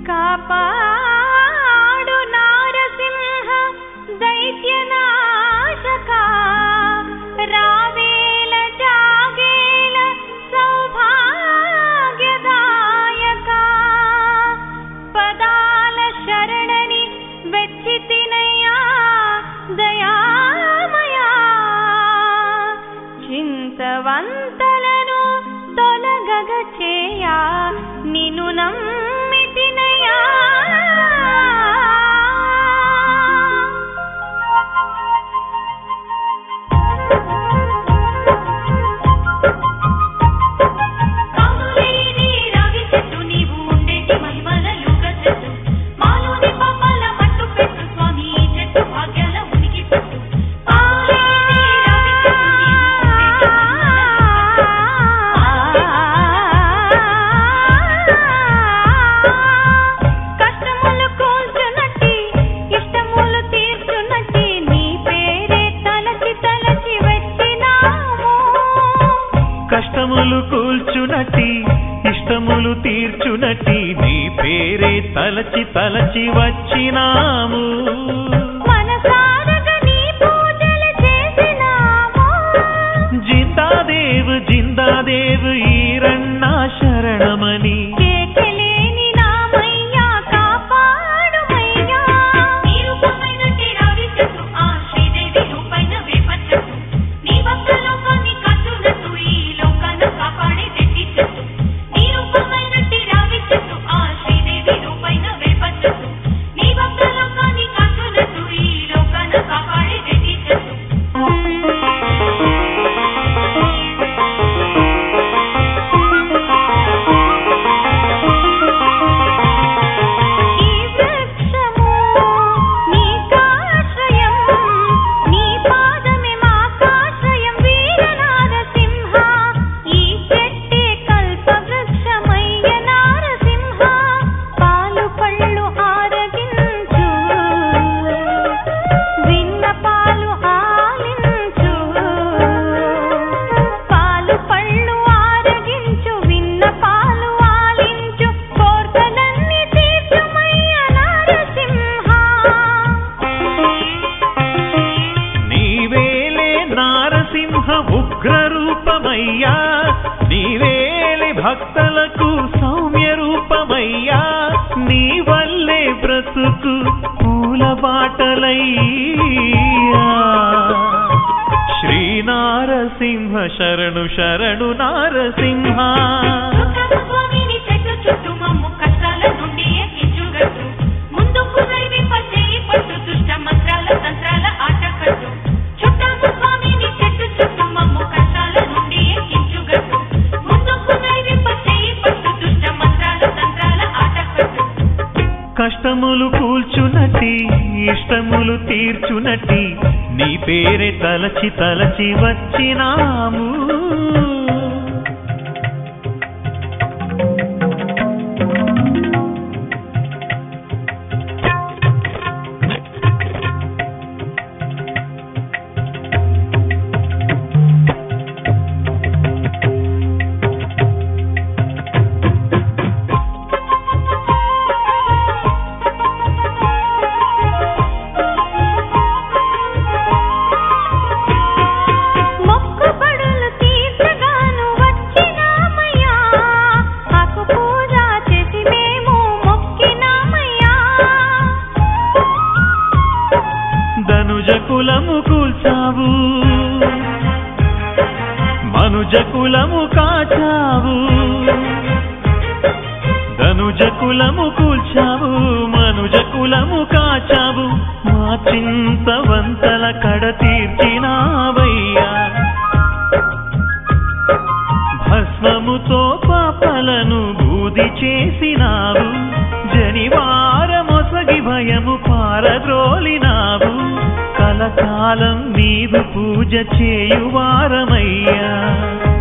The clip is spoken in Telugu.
కాపాడు నారసింహ దైత్యనాశక రావేల జాగేల సౌభాగ్యదాయక పదాల శరణని వెచ్చితినయ్యా దయామయా చింతవంతలను తొలగగ చేయా నిన్ను నమ్మితినయ్యా కష్టములు కూల్చునట్టి ఇష్టములు తీర్చునట్టి నీ పేరే తలచి తలచి వచ్చినాము మనసారగా నీ పూజలు చేసినాము జిందాదేవ్ జిందాదేవ్ ఈరಣ್ణ శరణమని కేకలేని నామయ్యా కాపాడుమయ్యా నీ రూపమైనట్టి రావి చెట్టు ఆ శ్రీదేవి రూపైన వేప చెట్టు నీ భక్తలోకాన్ని కట్టునట్టు ఈ లోకాన్ని కాపాడే తెట్టి చెట్టు నీ రూపమైనట్టి రావి చెట్టు ఆ శ్రీదేవి రూపైన వేప చెట్టు నీ భక్తలోకాన్ని కట్టునట్టు ఈ లోకాన్ని కాపాడే తెట్టి చెట్టు ఉగ్రరూపమయ్యా నీవేలి భక్తలకు సౌమ్య రూపమయ్యా నీ వల్లే బ్రతుకు పూల బాటలయ్యా శ్రీ నారసింహ శరణు శరణు నారసింహ కష్టములు కూల్చునట్టి ఇష్టములు తీర్చునట్టి నీ పేరే తలచి తలచి వచ్చినాము కులము కూల్చావు మనుజ కులము కాచావు ధనుజ కులము కూల్చావు మనుజ కులము కాచావు మా చింతవంతల కడ తీర్చినావయ్యా భస్మముతో పాపలను బూది చేసినావు జనివారమొసగి భయము పారద్రోలినావు కలకాలం నీవు పూజ చేయువారమయ్యా